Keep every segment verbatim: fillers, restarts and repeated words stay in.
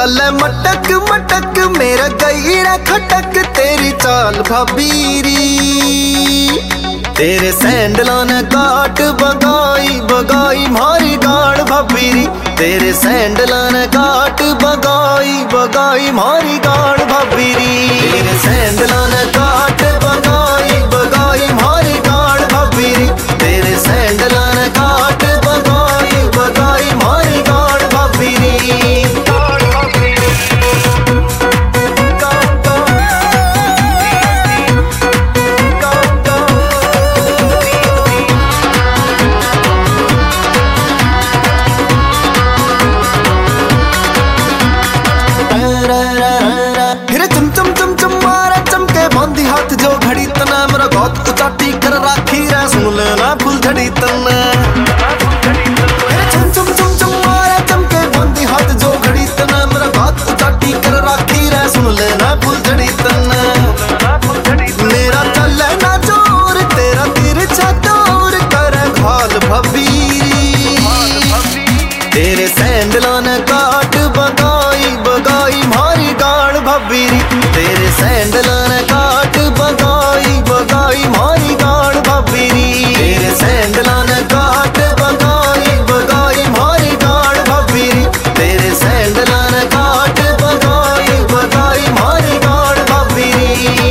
चले मटक मटक मेरा गई रे खटक तेरी चाल भाबीरी। तेरे सैंडलों ने काट बगाई बगाई मारी गाड़ भाबीरी। तेरे सैंडलों ने काट बगाई बगाई मारी गाड़ भाबीरी। तेरे सैंडलों ने काट बगाई बगाई मारी गाड़ भाबीरी। तेरे सैंडलों ने काट बगाई बगाई मारी गाड़ भाबीरी। जो घड़ी तना मेरा बहुत ऊंचा टीकर राखी रे सुन लेना फुल झड़ी तना। चम चम चम चम मारे चमके बंदी हाथ जो घड़ी तना मेरा बहुत ऊंचा टीकर राखी रे सुन लेना फुल झड़ी तना। मेरा चले ना जोर तेरा तिरछा तोर करे घाल भबीरी। तेरे सैंडलों ने काट बगाई बगाई मारी गाड़ भबीरी। तेरे सैंडलों ने काट बगाई बगाई मारी गाड़ भाबीरी। तेरे सैंडलों ने काट बगाई बगाई मारी गाड़ भाबीरी। तेरे सैंडलों ने काट बगाई बगाई मारी गाड़ भाबीरी।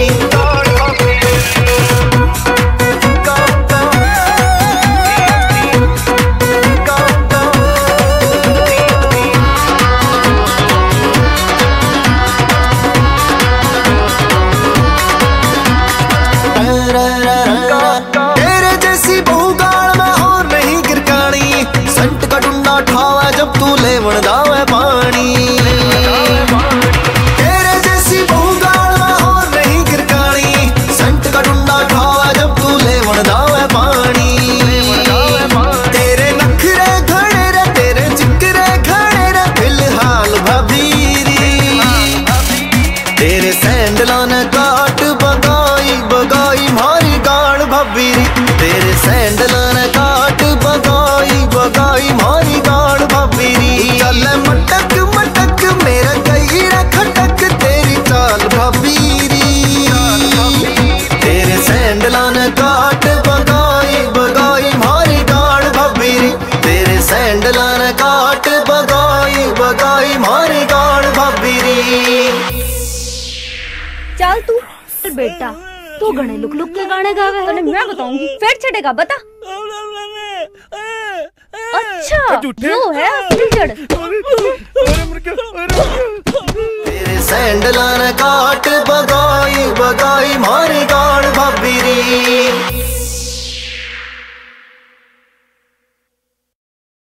तेरे जैसी बहु गाड़ में और नहीं गिरकानी। संट का डुंडा ठावा जब तू लेवन दावे पानी। तेरे जैसी बहु गाड़ में और नहीं गिरकानी। संट का डुंडा ठावा जब तू लेवन दावे पानी। तेरे नखरे घड़े रे तेरे चिकरे घड़े रे फिलहाल भबीरी। तेरे सैंडलों ने काट बगाई बगाई मारी गाड़ भबीरी। तेरे सैंडलों ने काट बगाई बगाई मारी गाड़ भबीरी। चले मटक मटक मेरा गई रे खटक तेरी चाल भबीरी। तेरे सैंडलों ने काट बगाई बगाई मारी गाड़ भबीरी। तेरे सैंडलों ने काट बगाई बगाई मारी गाड़ भबीरी। चल तू बेटा तू घने लुक लुक के गाने गावे है। मैं बताऊंगी फिर छड़ेगा बता। अच्छा वो है असली जड़। तेरे सैंडलों ने काट बगाई बगाई